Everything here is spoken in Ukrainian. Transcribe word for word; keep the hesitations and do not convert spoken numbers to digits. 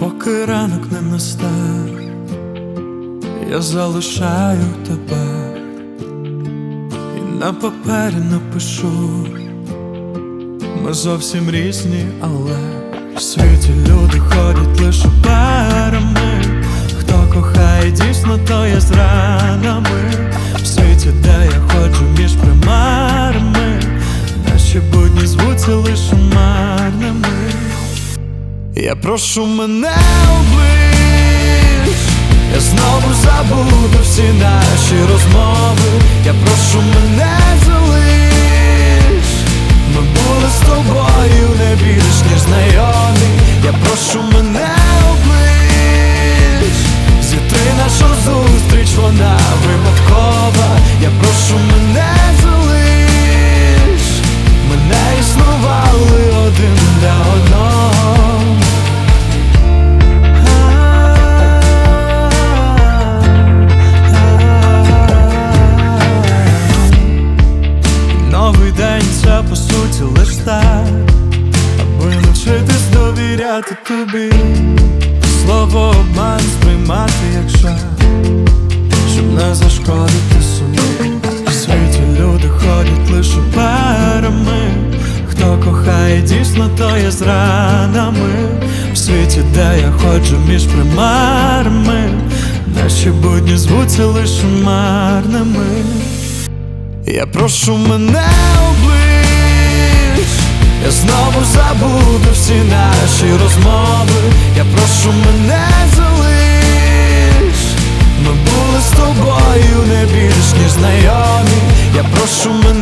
Поки ранок не настав, я залишаю тебе і на папері напишу: ми зовсім різні, але в світі люди ходять лише парами. Хто кохає дійсно, то є з ранами. В світі, де я ходжу між примарами, наші будні звуться лише марними. Я прошу, мене облиш, я знову забуду всі наші розмови. Я прошу, мене залиш, ми були з тобою не більш ніж знайомі. Я прошу, мене облиш, зітри нашу зустріч, вона випадкова. Я прошу, мене залиш, ми не існували один для одного. Новий день — це по суті лиш старт, аби навчитись довіряти тобі. Слово обман сприймати як жарт, щоб не зашкодити собі. В світі люди ходять лише парами. Хто кохає дійсно, то є з ранами. В світі, де я ходжу між примарами, наші будні звуться лише марними. Я прошу, мене облиш, я знову забуду всі наші розмови. Я прошу, мене залиш, ми були з тобою не більш ніж знайомі. Я прошу, мене